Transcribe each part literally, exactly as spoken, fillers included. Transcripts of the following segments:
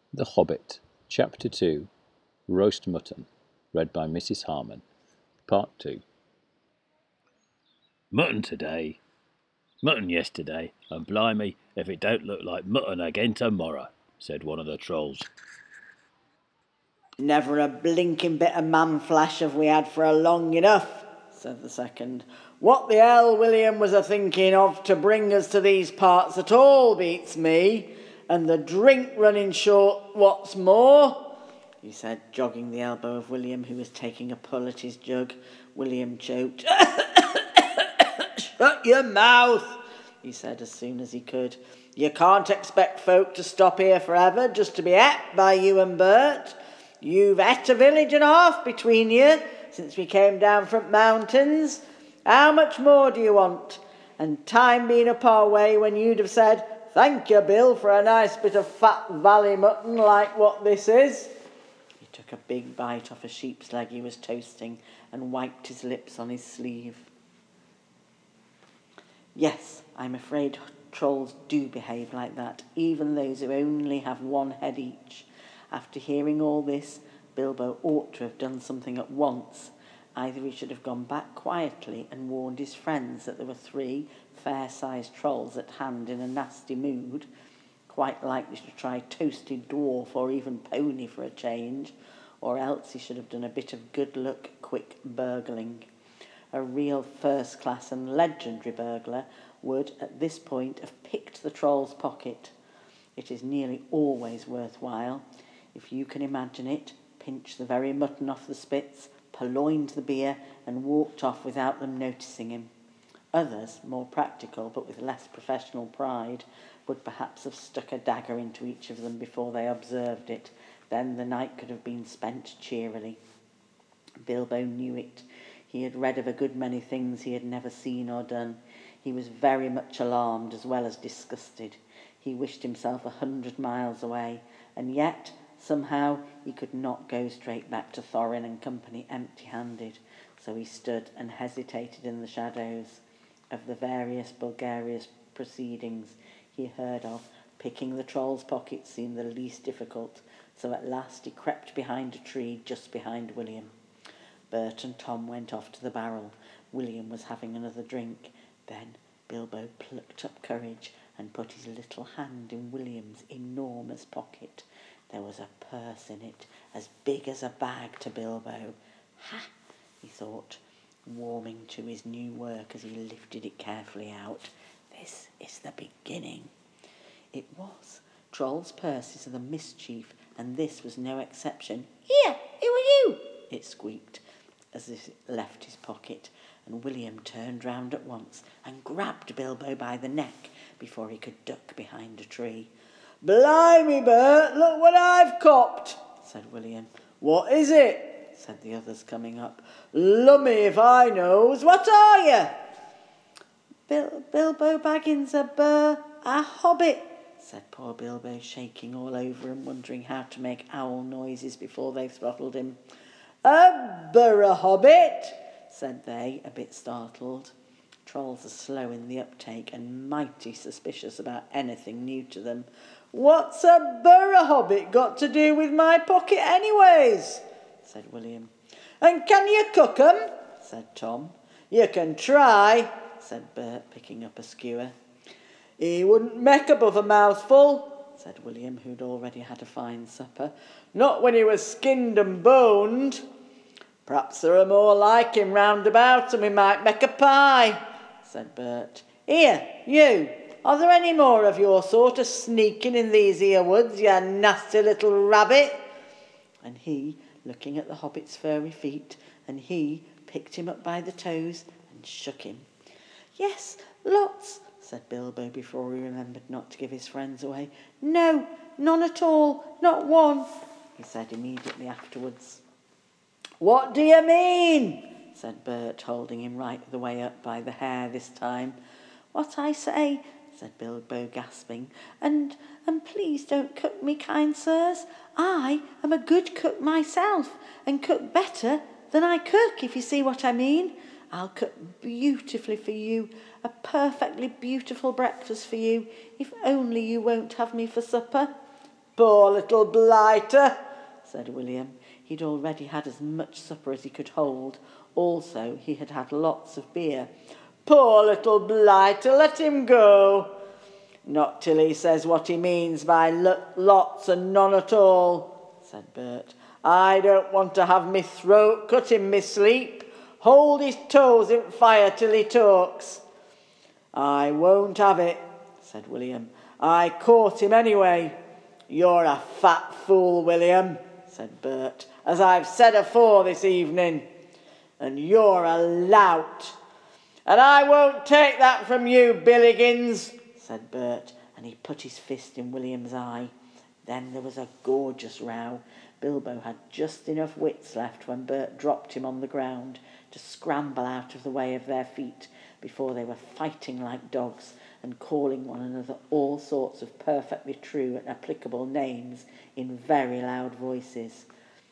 The Hobbit, Chapter two, Roast Mutton, read by Missus Harman, Part two. Mutton today, mutton yesterday, and blimey if it don't look like mutton again tomorrow, said one of the trolls. Never a blinking bit of man flesh have we had for a long enough, said the second. What the hell William was a thinking of to bring us to these parts at all beats me, and the drink running short what's more, he said, jogging the elbow of William, who was taking a pull at his jug. William choked. Shut your mouth, he said as soon as he could. You can't expect folk to stop here forever just to be ate by you and Bert. You've ate a village and a half between you since we came down from mountains. How much more do you want? And time being up our way when you'd have said, thank you, Bill, for a nice bit of fat valley mutton like what this is. He took a big bite off a sheep's leg he was toasting and wiped his lips on his sleeve. Yes, I'm afraid trolls do behave like that, even those who only have one head each. After hearing all this, Bilbo ought to have done something at once. Either he should have gone back quietly and warned his friends that there were three fair-sized trolls at hand in a nasty mood, quite likely to try toasted dwarf or even pony for a change, or else he should have done a bit of good-luck, quick burgling. A real first-class and legendary burglar would, at this point, have picked the troll's pocket. It is nearly always worthwhile. If you can imagine it, pinched the very mutton off the spits, purloined the beer, and walked off without them noticing him. Others, more practical but with less professional pride, would perhaps have stuck a dagger into each of them before they observed it. Then the night could have been spent cheerily. Bilbo knew it. He had read of a good many things he had never seen or done. He was very much alarmed as well as disgusted. He wished himself a hundred miles away, and yet somehow he could not go straight back to Thorin and company empty-handed, so he stood and hesitated in the shadows. Of the various Bulgarious proceedings he heard of, picking the troll's pocket seemed the least difficult, so at last he crept behind a tree just behind William. Bert and Tom went off to the barrel. William was having another drink. Then Bilbo plucked up courage and put his little hand in William's enormous pocket. There was a purse in it, as big as a bag to Bilbo. Ha! He thought, warming to his new work as he lifted it carefully out. This is the beginning. It was. Trolls' purses are the mischief, and this was no exception. Here, who are you? It squeaked as it left his pocket, and William turned round at once and grabbed Bilbo by the neck before he could duck behind a tree. Blimey, Bert, look what I've copped, said William. What is it? Said the others, coming up. Lummy if I knows. What are you? Bil- Bilbo Baggins, a bur, a hobbit, said poor Bilbo, shaking all over and wondering how to make owl noises before they throttled him. A burra hobbit, said they, a bit startled. Trolls are slow in the uptake and mighty suspicious about anything new to them. What's a burra hobbit got to do with my pocket anyways? Said William. And can you cook 'em? Said Tom. You can try, said Bert, picking up a skewer. He wouldn't make above a mouthful, said William, who'd already had a fine supper. Not when he was skinned and boned. Perhaps there are more like him round about, and we might make a pie, said Bert. Here, you, are there any more of your sort of sneaking in these here woods, you nasty little rabbit? And he, looking at the hobbit's furry feet, and he picked him up by the toes and shook him. Yes, lots, said Bilbo before he remembered not to give his friends away. No, none at all, not one, he said immediately afterwards. What do you mean? Said Bert, holding him right the way up by the hair this time. What I say, said Bilbo, gasping, and and please don't cook me, kind sirs. I am a good cook myself, and cook better than I cook, if you see what I mean. I'll cook beautifully for you, a perfectly beautiful breakfast for you, if only you won't have me for supper. Poor little blighter, said William. He'd already had as much supper as he could hold. Also, he had had lots of beer. Poor little blighter, let him go. Not till he says what he means by lots and none at all, said Bert. I don't want to have me throat cut in me sleep. Hold his toes in fire till he talks. I won't have it, said William. I caught him anyway. You're a fat fool, William, said Bert, as I've said afore this evening. And you're a lout. And I won't take that from you, Billigins, said Bert, and he put his fist in William's eye. Then there was a gorgeous row. Bilbo had just enough wits left when Bert dropped him on the ground to scramble out of the way of their feet before they were fighting like dogs and calling one another all sorts of perfectly true and applicable names in very loud voices.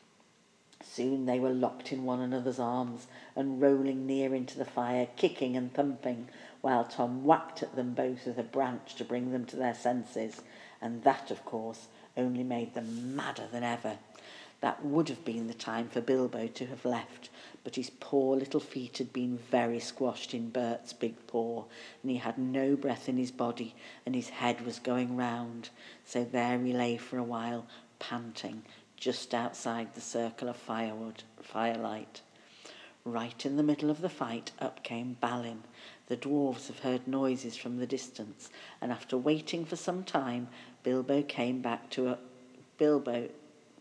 Soon they were locked in one another's arms and rolling near into the fire, kicking and thumping, while Tom whacked at them both with a branch to bring them to their senses, and that, of course, only made them madder than ever. That would have been the time for Bilbo to have left, but his poor little feet had been very squashed in Bert's big paw, and he had no breath in his body, and his head was going round. So there he lay for a while, panting, just outside the circle of firewood, firelight. Right in the middle of the fight, up came Balin. The dwarves have heard noises from the distance, and after waiting for some time, Bilbo came back to a Bilbo.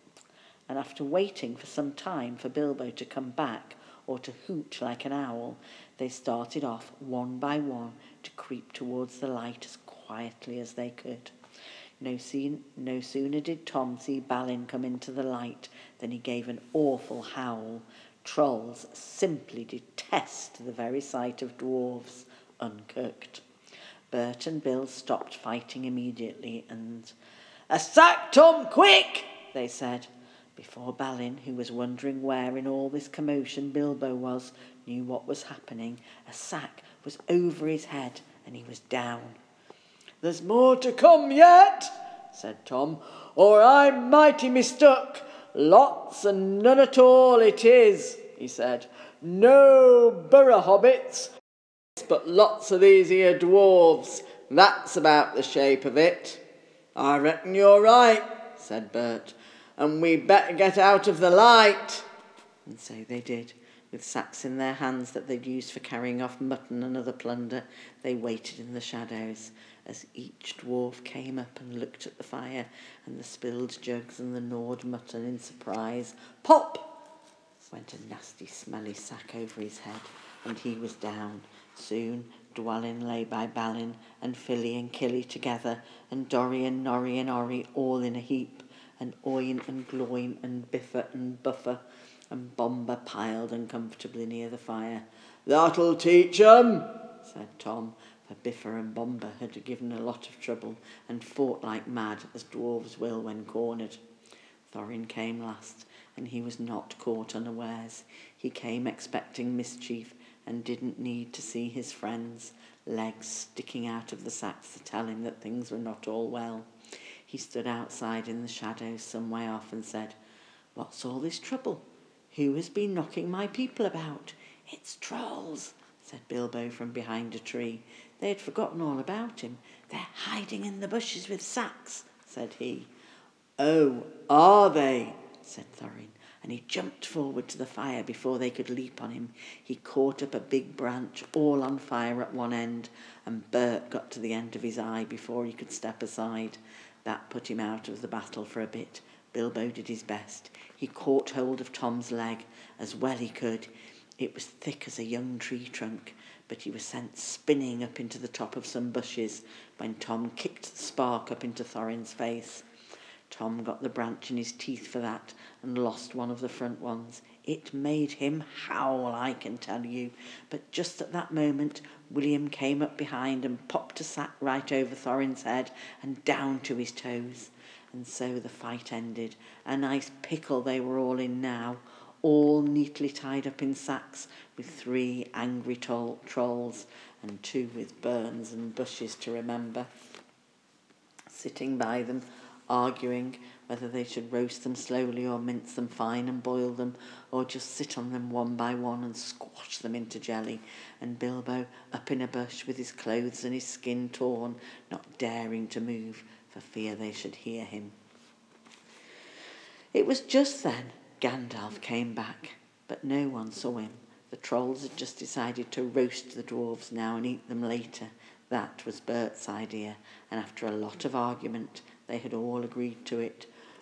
And after waiting for some time for Bilbo to come back, or to hoot like an owl, they started off one by one to creep towards the light as quietly as they could. No, scene, no sooner did Tom see Balin come into the light than he gave an awful howl. Trolls simply detest the very sight of dwarves uncooked. Bert and Bill stopped fighting immediately and, "A sack, Tom, quick!" they said, before Balin, who was wondering where in all this commotion Bilbo was, knew what was happening. A sack was over his head and he was down. "There's more to come yet," said Tom, "or I'm mighty mistook. Lots and none at all it is," he said. "No burrow hobbits, but lots of these here dwarves. That's about the shape of it." "I reckon you're right," said Bert, "and we better get out of the light." And so they did. With sacks in their hands that they'd used for carrying off mutton and other plunder, they waited in the shadows as each dwarf came up and looked at the fire and the spilled jugs and the gnawed mutton in surprise. Pop! Went a nasty smelly sack over his head, and he was down. Soon Dwalin lay by Balin, and Filly and Killy together, and Dorry and Norry and Orry all in a heap, and Oin and Gloin and Biffer and Buffer, and Bomber piled uncomfortably near the fire. "That'll teach 'em," said Tom, for Biffer and Bomber had given a lot of trouble and fought like mad, as dwarves will when cornered. Thorin came last, and he was not caught unawares. He came expecting mischief, and didn't need to see his friends' legs sticking out of the sacks to tell him that things were not all well. He stood outside in the shadows some way off and said, "What's all this trouble? Who has been knocking my people about?" "It's trolls," said Bilbo from behind a tree. They had forgotten all about him. "They're hiding in the bushes with sacks," said he. "Oh, are they?" said Thorin, and he jumped forward to the fire before they could leap on him. He caught up a big branch, all on fire at one end, and Bert got to the end of his eye before he could step aside. That put him out of the battle for a bit. Bilbo did his best. He caught hold of Tom's leg as well he could. It was thick as a young tree trunk, but he was sent spinning up into the top of some bushes when Tom kicked the spark up into Thorin's face. Tom got the branch in his teeth for that and lost one of the front ones. It made him howl, I can tell you. But just at that moment, William came up behind and popped a sack right over Thorin's head and down to his toes. And so the fight ended. A nice pickle they were all in now, all neatly tied up in sacks, with three angry tol- trolls and two with burns and bushes to remember sitting by them, arguing whether they should roast them slowly or mince them fine and boil them, or just sit on them one by one and squash them into jelly, and Bilbo up in a bush with his clothes and his skin torn, not daring to move for fear they should hear him. It was just then Gandalf came back, but no one saw him. The trolls had just decided to roast the dwarves now and eat them later. That was Bert's idea, and after a lot of argument, they had all agreed to it.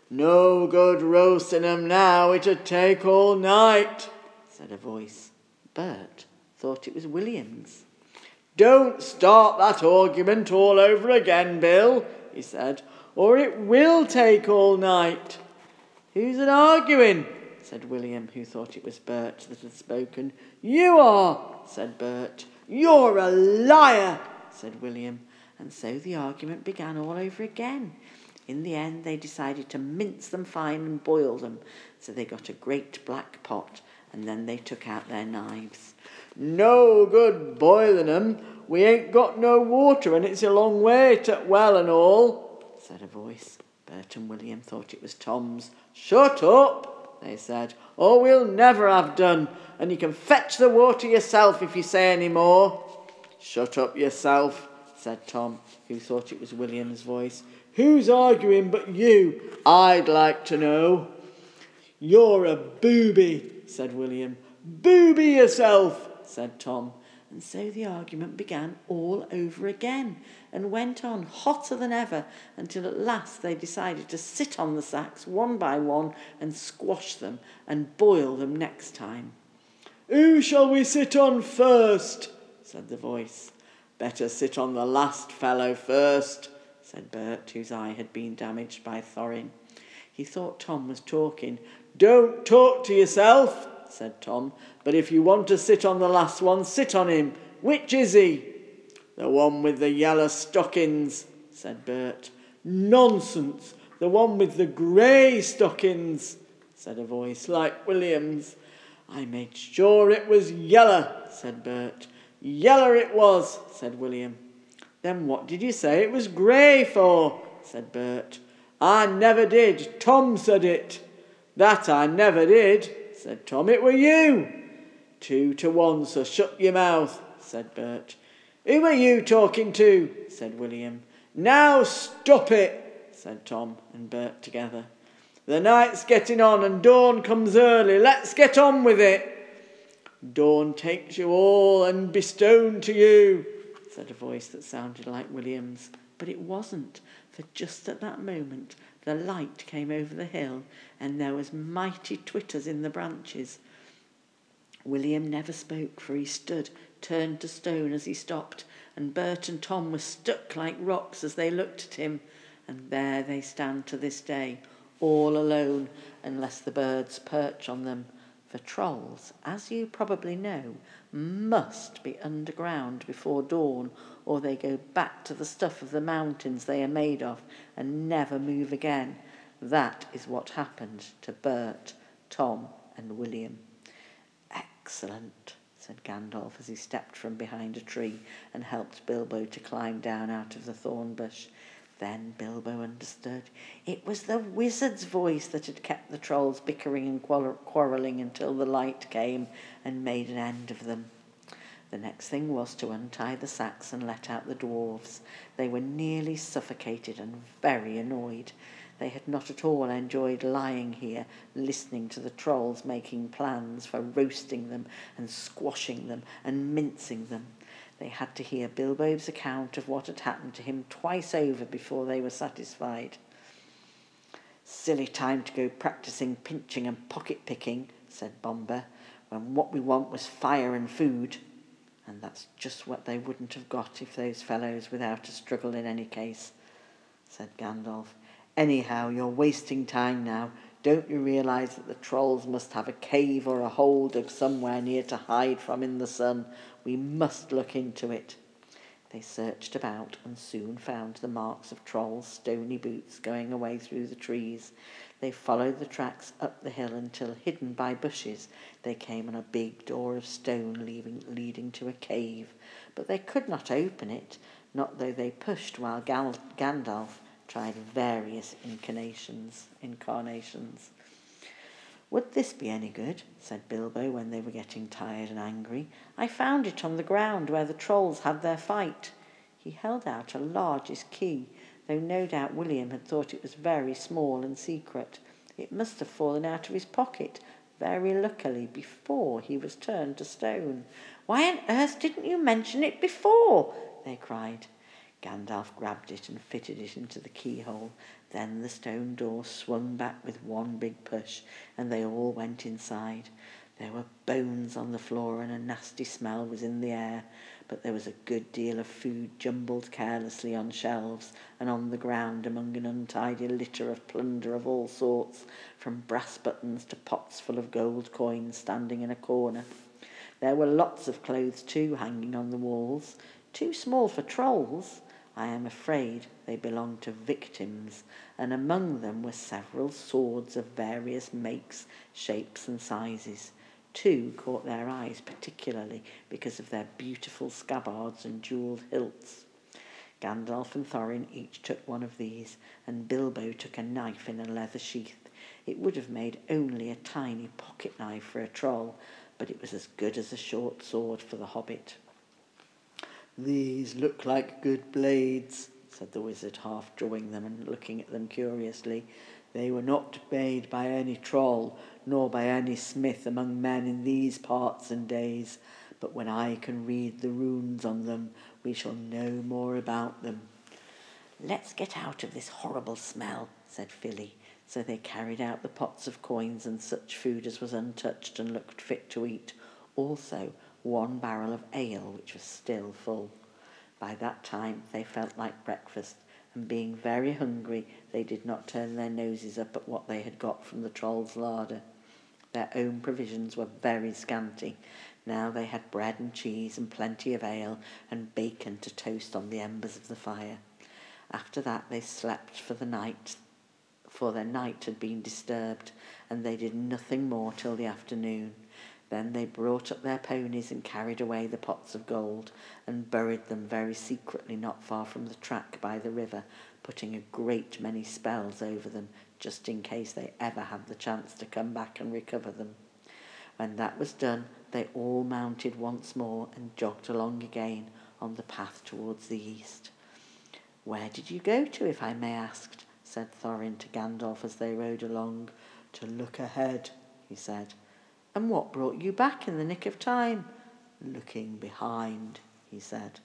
"No good roasting 'em now, it'd take all night," said a voice. Bert thought it was William's. "Don't start that argument all over again, Bill," he said, "or it will take all night." "Who's an arguing?" said William, who thought it was Bert that had spoken. "You are," said Bert. "You're a liar," said William, and so the argument began all over again. In the end, they decided to mince them fine and boil them, so they got a great black pot, and then they took out their knives. "No good boiling 'em. We ain't got no water, and it's a long way to well and all," said a voice. Bert and William thought it was Tom's. "Shut up," they said, "or we'll never have done, and you can fetch the water yourself if you say any more." "Shut up yourself," said Tom, who thought it was William's voice. "Who's arguing but you, I'd like to know?" "You're a booby," said William. "Booby yourself," said Tom. And so the argument began all over again and went on hotter than ever until at last they decided to sit on the sacks one by one and squash them and boil them next time. "Who shall we sit on first?" said the voice. "Better sit on the last fellow first," said Bert, whose eye had been damaged by Thorin. He thought Tom was talking. "Don't talk to yourself," said Tom, "but if you want to sit on the last one, sit on him. Which is he?" "The one with the yellow stockings," said Bert. "Nonsense, the one with the grey stockings," said a voice like William's. "I made sure it was yellow," said Bert. "Yeller it was," said William. "Then what did you say it was grey for?" said Bert. "I never did. Tom said it." "That I never did," said Tom. "It were you." "Two to one, so shut your mouth," said Bert. "Who are you talking to?" said William. "Now stop it," said Tom and Bert together. "The night's getting on and dawn comes early. Let's get on with it." "Dawn takes you all and be stoned to you," said a voice that sounded like William's. But it wasn't, for just at that moment the light came over the hill and there was mighty twitters in the branches. William never spoke, for he stood, turned to stone as he stopped, and Bert and Tom were stuck like rocks as they looked at him. And there they stand to this day, all alone, unless the birds perch on them. For trolls, as you probably know, must be underground before dawn, or they go back to the stuff of the mountains they are made of and never move again. That is what happened to Bert, Tom and William. "Excellent," said Gandalf as he stepped from behind a tree and helped Bilbo to climb down out of the thorn bush. Then Bilbo understood. It was the wizard's voice that had kept the trolls bickering and quarrelling until the light came and made an end of them. The next thing was to untie the sacks and let out the dwarves. They were nearly suffocated and very annoyed. They had not at all enjoyed lying here, listening to the trolls making plans for roasting them and squashing them and mincing them. They had to hear Bilbo's account of what had happened to him twice over before they were satisfied. "Silly time to go practising pinching and pocket-picking," said Bomber, "when what we want was fire and food." And that's just what they wouldn't have got if those fellows without a struggle in any case, said Gandalf. "Anyhow, you're wasting time now. Don't you realise that the trolls must have a cave or a hole dug somewhere near to hide from in the sun? We must look into it." They searched about and soon found the marks of trolls' stony boots going away through the trees. They followed the tracks up the hill until, hidden by bushes, they came on a big door of stone leading, leading to a cave. But they could not open it, not though they pushed while Gal- Gandalf tried various incarnations, incarnations. "Would this be any good?" said Bilbo when they were getting tired and angry. "I found it on the ground where the trolls had their fight." He held out a largish key, though no doubt William had thought it was very small and secret. It must have fallen out of his pocket, very luckily, before he was turned to stone. "Why on earth didn't you mention it before?" they cried. Gandalf grabbed it and fitted it into the keyhole. Then the stone door swung back with one big push, and they all went inside. There were bones on the floor and a nasty smell was in the air, but there was a good deal of food jumbled carelessly on shelves and on the ground among an untidy litter of plunder of all sorts, from brass buttons to pots full of gold coins standing in a corner. There were lots of clothes too hanging on the walls, too small for trolls. I am afraid they belonged to victims, and among them were several swords of various makes, shapes and sizes. Two caught their eyes particularly because of their beautiful scabbards and jewelled hilts. Gandalf and Thorin each took one of these, and Bilbo took a knife in a leather sheath. It would have made only a tiny pocket knife for a troll, but it was as good as a short sword for the hobbit. "These look like good blades," said the wizard, half drawing them and looking at them curiously. "They were not made by any troll, nor by any smith among men in these parts and days. But when I can read the runes on them, we shall know more about them." "Let's get out of this horrible smell," said Philly. So they carried out the pots of coins and such food as was untouched and looked fit to eat. Also one barrel of ale, which was still full. By that time they felt like breakfast, and being very hungry, they did not turn their noses up at what they had got from the troll's larder. Their own provisions were very scanty. Now they had bread and cheese and plenty of ale and bacon to toast on the embers of the fire. After that they slept for the night, for their night had been disturbed, and they did nothing more till the afternoon. Then they brought up their ponies and carried away the pots of gold and buried them very secretly not far from the track by the river, putting a great many spells over them just in case they ever had the chance to come back and recover them. When that was done, they all mounted once more and jogged along again on the path towards the east. "Where did you go to, if I may ask?" said Thorin to Gandalf as they rode along. "To look ahead," he said. "And what brought you back in the nick of time?" "Looking behind," he said.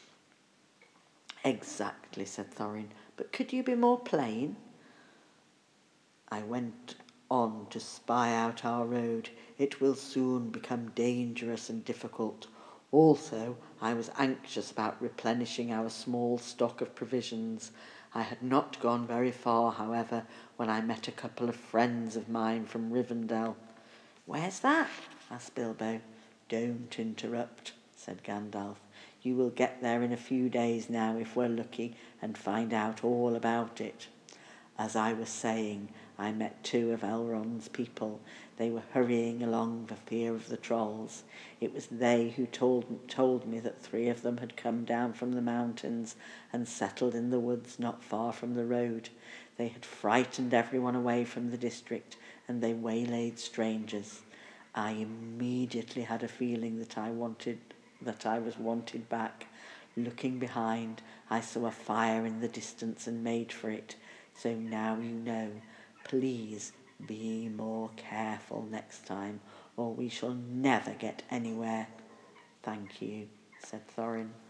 "Exactly," said Thorin. "But could you be more plain?" "I went on to spy out our road. It will soon become dangerous and difficult. Also, I was anxious about replenishing our small stock of provisions. I had not gone very far, however, when I met a couple of friends of mine from Rivendell." "Where's that?" asked Bilbo. "Don't interrupt," said Gandalf. "You will get there in a few days now, if we're lucky, and find out all about it. As I was saying, I met two of Elrond's people. They were hurrying along for fear of the trolls. It was they who told, told me that three of them had come down from the mountains and settled in the woods not far from the road. They had frightened everyone away from the district, and they waylaid strangers. I immediately had a feeling that I wanted, that I was wanted back. Looking behind, I saw a fire in the distance and made for it. So now you know. Please be more careful next time, or we shall never get anywhere." "Thank you," said Thorin.